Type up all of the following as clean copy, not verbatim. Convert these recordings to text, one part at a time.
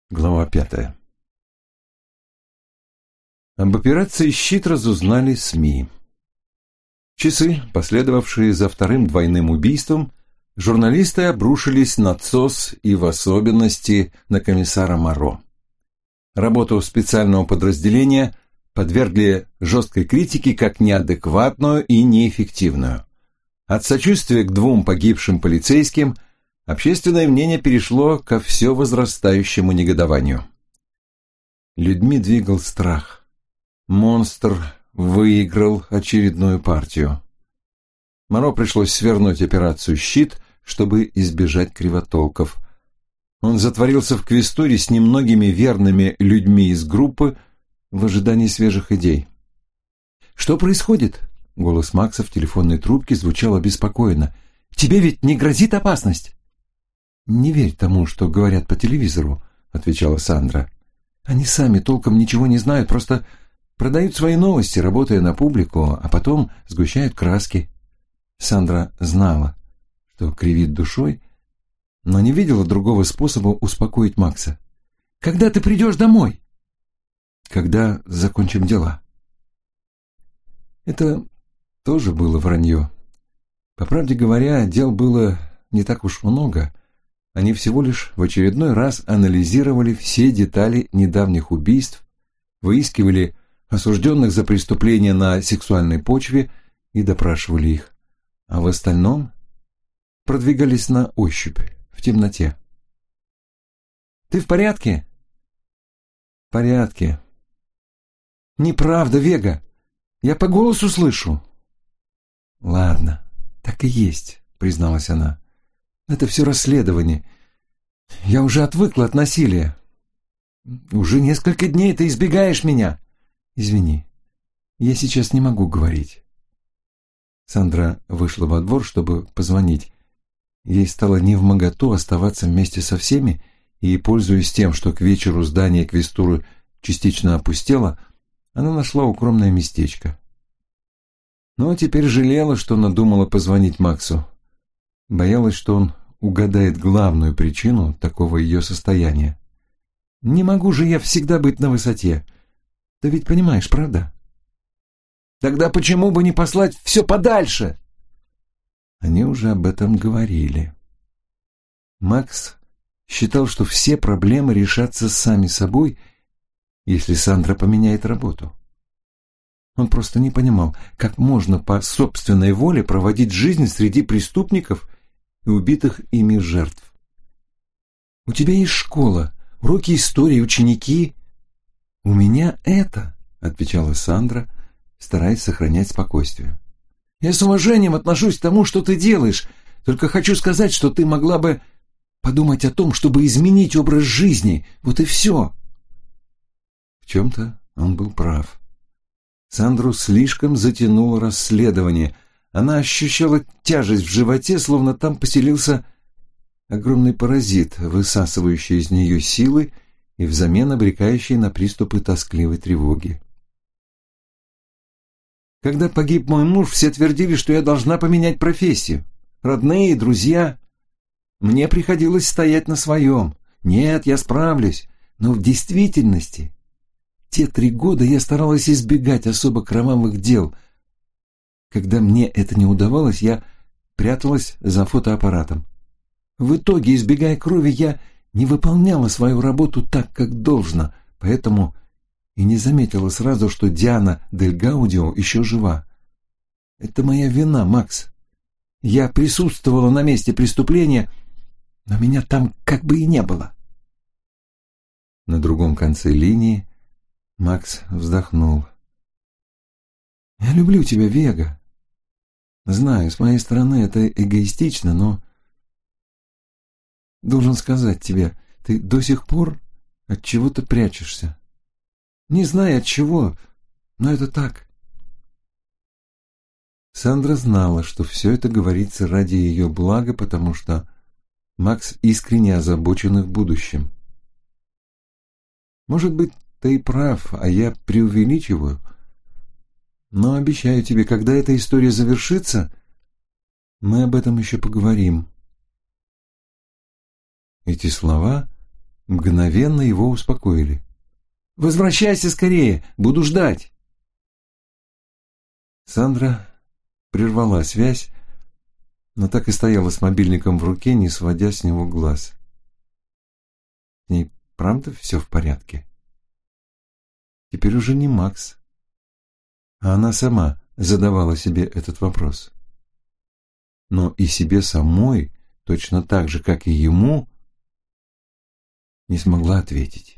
Глава 5. Об операции «Щит» разузнали СМИ. Часы, последовавшие за вторым двойным убийством, журналисты обрушились на ЦОС и в особенности на комиссара Моро. Работу специального подразделения подвергли жесткой критике как неадекватную и неэффективную. От сочувствия к двум погибшим полицейским общественное мнение перешло ко все возрастающему негодованию. Людьми двигал страх. Монстр выиграл очередную партию. Моро пришлось свернуть операцию «Щит», чтобы избежать кривотолков. Он затворился в квестуре с немногими верными людьми из группы в ожидании свежих идей. «Что происходит?» — голос Макса в телефонной трубке звучал обеспокоенно. «Тебе ведь не грозит опасность?» «Не верь тому, что говорят по телевизору», — отвечала Сандра. «Они сами толком ничего не знают, просто продают свои новости, работая на публику, а потом сгущают краски». Сандра знала, что кривит душой, но не видела другого способа успокоить Макса. «Когда ты придешь домой?» «Когда закончим дела». Это тоже было вранье. По правде говоря, дел было не так уж много. Они всего лишь в очередной раз анализировали все детали недавних убийств, выискивали осужденных за преступления на сексуальной почве и допрашивали их. А в остальном продвигались на ощупь, в темноте. «Ты в порядке?» «В порядке». «Неправда, Вега. Я по голосу слышу». «Ладно, так и есть», — призналась она. «Это все расследование. Я уже отвыкла от насилия. Уже несколько дней ты избегаешь меня. Извини, я сейчас не могу говорить». Сандра вышла во двор, чтобы позвонить. Ей стало невмоготу оставаться вместе со всеми, и, пользуясь тем, что к вечеру здание квестуры частично опустело, она нашла укромное местечко. Но теперь жалела, что надумала позвонить Максу. Боялась, что он угадает главную причину такого ее состояния. «Не могу же я всегда быть на высоте. Ты ведь понимаешь, правда?» «Тогда почему бы не послать все подальше?» Они уже об этом говорили. Макс считал, что все проблемы решатся сами собой, если Сандра поменяет работу. Он просто не понимал, как можно по собственной воле проводить жизнь среди преступников и убитых ими жертв. «У тебя есть школа, уроки истории, ученики». «У меня это», — отвечала Сандра, стараясь сохранять спокойствие. «Я с уважением отношусь к тому, что ты делаешь, только хочу сказать, что ты могла бы подумать о том, чтобы изменить образ жизни, вот и все». В чем-то он был прав. Сандру слишком затянуло расследование. Она ощущала тяжесть в животе, словно там поселился огромный паразит, высасывающий из нее силы и взамен обрекающий на приступы тоскливой тревоги. «Когда погиб мой муж, все твердили, что я должна поменять профессию. Родные, друзья. Мне приходилось стоять на своем. Нет, я справлюсь. Но в действительности те 3 года я старалась избегать особо кровавых дел. Когда мне это не удавалось, я пряталась за фотоаппаратом. В итоге, избегая крови, я не выполняла свою работу так, как должно, поэтому и не заметила сразу, что Диана Дель Гаудио еще жива. Это моя вина, Макс. Я присутствовала на месте преступления, но меня там как бы и не было». На другом конце линии Макс вздохнул. «Я люблю тебя, Вега. Знаю, с моей стороны это эгоистично, но должен сказать тебе, ты до сих пор от чего-то прячешься. Не знаю от чего, но это так». Сандра знала, что все это говорится ради ее блага, потому что Макс искренне озабочен их будущим. «Может быть, ты и прав, а я преувеличиваю. Но обещаю тебе, когда эта история завершится, мы об этом еще поговорим». Эти слова мгновенно его успокоили. «Возвращайся скорее, буду ждать!» Сандра прервала связь, но так и стояла с мобильником в руке, не сводя с него глаз. С ней правда все в порядке? Теперь уже не Макс, а она сама задавала себе этот вопрос. Но и себе самой, точно так же, как и ему, не смогла ответить.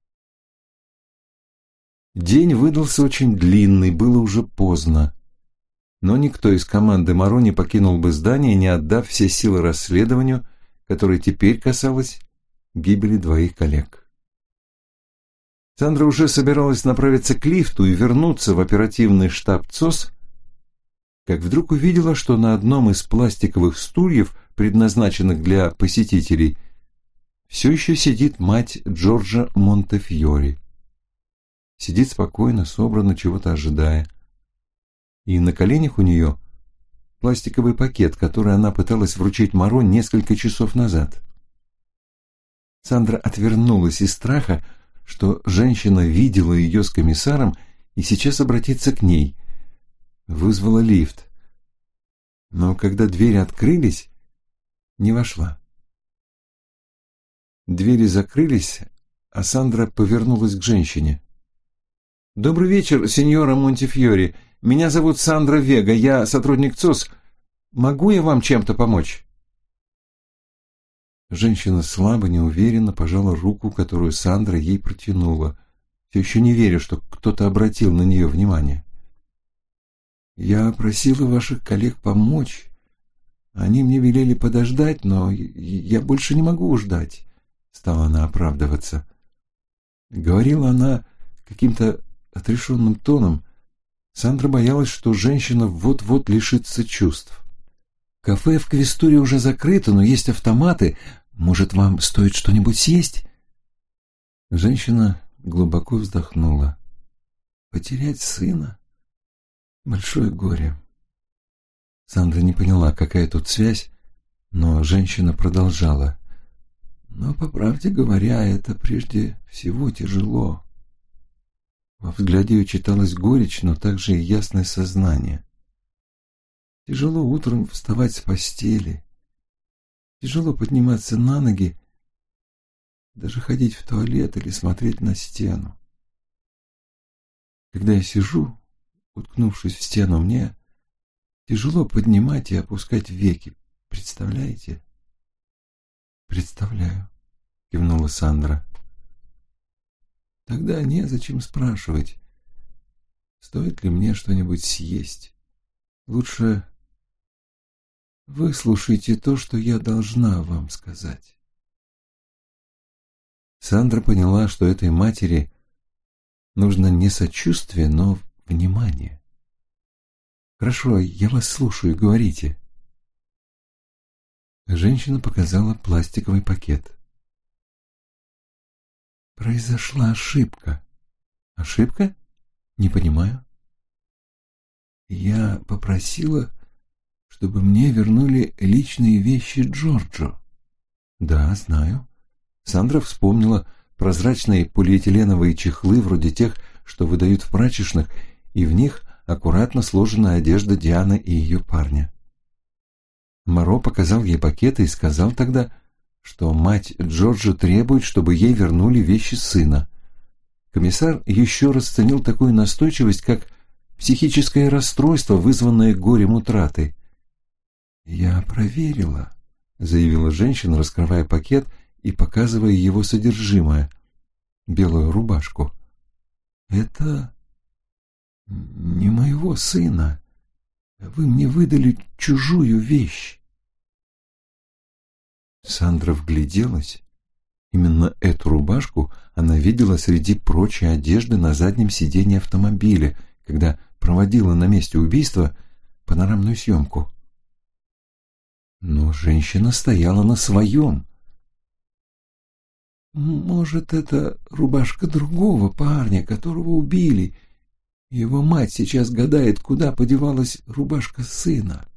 День выдался очень длинный, было уже поздно. Но никто из команды Моро не покинул бы здание, не отдав все силы расследованию, которое теперь касалось гибели двоих коллег. Сандра уже собиралась направиться к лифту и вернуться в оперативный штаб ЦОС, как вдруг увидела, что на одном из пластиковых стульев, предназначенных для посетителей, все еще сидит мать Джорджа Монтефьори. Сидит спокойно, собранно, чего-то ожидая. И на коленях у нее пластиковый пакет, который она пыталась вручить Моро несколько часов назад. Сандра отвернулась из страха, что женщина видела ее с комиссаром и сейчас обратится к ней. Вызвала лифт. Но когда двери открылись, не вошла. Двери закрылись, а Сандра повернулась к женщине. «Добрый вечер, сеньора Монтефьори. Меня зовут Сандра Вега, я сотрудник ЦОС. Могу я вам чем-то помочь?» Женщина слабо, неуверенно пожала руку, которую Сандра ей протянула, все еще не веря, что кто-то обратил на нее внимание. «Я просила ваших коллег помочь. Они мне велели подождать, но я больше не могу ждать», — стала она оправдываться. Говорила она каким-то отрешенным тоном. Сандра боялась, что женщина вот-вот лишится чувств. «Кафе в Квестуре уже закрыто, но есть автоматы. Может, вам стоит что-нибудь съесть?» Женщина глубоко вздохнула. «Потерять сына? Большое горе». Сандра не поняла, какая тут связь, но женщина продолжала. «Но, по правде говоря, это прежде всего тяжело». Во взгляде ее читалась горечь, но также и ясное сознание. Тяжело утром вставать с постели, тяжело подниматься на ноги, даже ходить в туалет или смотреть на стену. Когда я сижу, уткнувшись в стену, мне тяжело поднимать и опускать веки. Представляете? «Представляю», — кивнула Сандра. «Тогда незачем спрашивать, стоит ли мне что-нибудь съесть. Лучше выслушайте то, что я должна вам сказать». Сандра поняла, что этой матери нужно не сочувствие, но внимание. «Хорошо, я вас слушаю, говорите». Женщина показала пластиковый пакет. «Произошла ошибка». «Ошибка? Не понимаю». «Я попросила, чтобы мне вернули личные вещи Джорджо». «Да, знаю». Сандра вспомнила прозрачные полиэтиленовые чехлы, вроде тех, что выдают в прачечных, и в них аккуратно сложена одежда Дианы и ее парня. Моро показал ей пакеты и сказал тогда, что мать Джорджа требует, чтобы ей вернули вещи сына. Комиссар еще раз ценил такую настойчивость, как психическое расстройство, вызванное горем утраты. «Я проверила», — заявила женщина, раскрывая пакет и показывая его содержимое, белую рубашку. «Это не моего сына. Вы мне выдали чужую вещь». Сандра вгляделась. Именно эту рубашку она видела среди прочей одежды на заднем сиденье автомобиля, когда проводила на месте убийства панорамную съемку. Но женщина стояла на своем. «Может, это рубашка другого парня, которого убили. Его мать сейчас гадает, куда подевалась рубашка сына».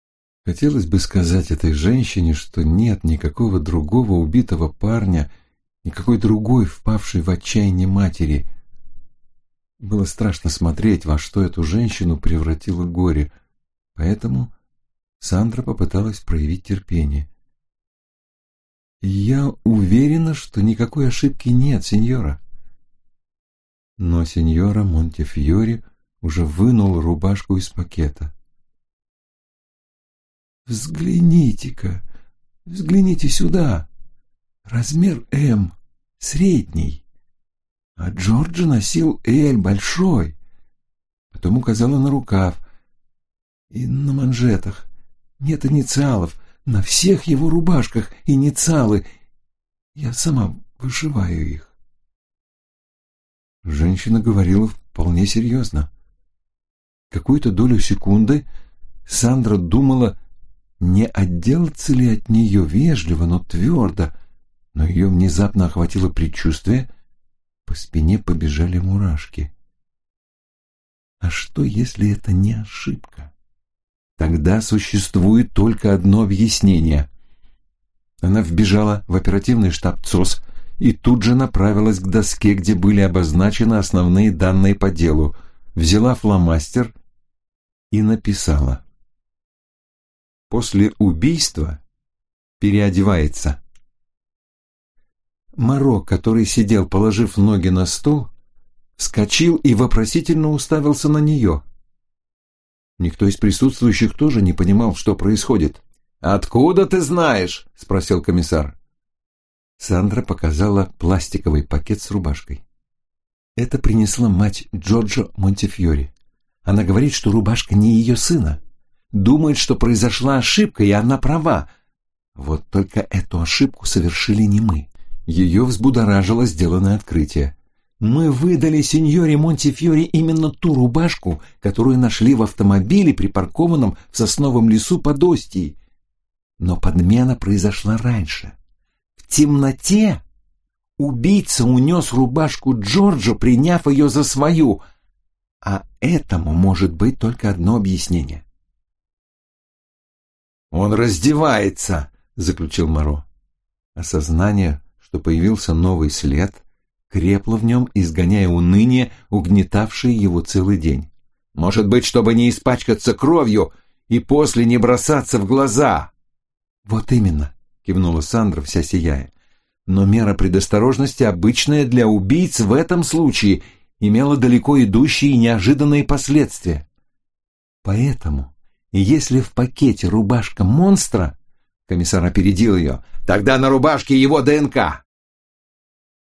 Хотелось бы сказать этой женщине, что нет никакого другого убитого парня, никакой другой, впавшей в отчаяние матери. Было страшно смотреть, во что эту женщину превратило горе, поэтому Сандра попыталась проявить терпение. «Я уверена, что никакой ошибки нет, сеньора». Но сеньора Монтефьори уже вынула рубашку из пакета. «Взгляните-ка, взгляните сюда. Размер М, средний, а Джорджо носил Л, большой». Потом указала на рукав. «И на манжетах нет инициалов, на всех его рубашках инициалы. Я сама вышиваю их». Женщина говорила вполне серьезно. Какую-то долю секунды Сандра думала, не отделаться ли от нее вежливо, но твердо, но ее внезапно охватило предчувствие, по спине побежали мурашки. А что, если это не ошибка? Тогда существует только одно объяснение. Она вбежала в оперативный штаб ЦОС и тут же направилась к доске, где были обозначены основные данные по делу, взяла фломастер и написала: «После убийства переодевается». Моро, который сидел, положив ноги на стол, вскочил и вопросительно уставился на нее. Никто из присутствующих тоже не понимал, что происходит. «Откуда ты знаешь?» — спросил комиссар. Сандра показала пластиковый пакет с рубашкой. Это принесла мать Джорджо Монтефьори. Она говорит, что рубашка не ее сына. Думает, что произошла ошибка, и она права. Вот только эту ошибку совершили не мы. Ее взбудоражило сделанное открытие. Мы выдали сеньоре Монтефьори именно ту рубашку, которую нашли в автомобиле, припаркованном в сосновом лесу под Остией. Но подмена произошла раньше. В темноте убийца унес рубашку Джорджо, приняв ее за свою. А этому может быть только одно объяснение. «Он раздевается», — заключил Моро. Осознание, что появился новый след, крепло в нем, изгоняя уныние, угнетавшее его целый день. «Может быть, чтобы не испачкаться кровью и после не бросаться в глаза». «Вот именно», — кивнула Сандра, вся сияя. «Но мера предосторожности, обычная для убийц, в этом случае имела далеко идущие и неожиданные последствия. Поэтому, если в пакете рубашка монстра...» Комиссар опередил ее. «Тогда на рубашке его ДНК.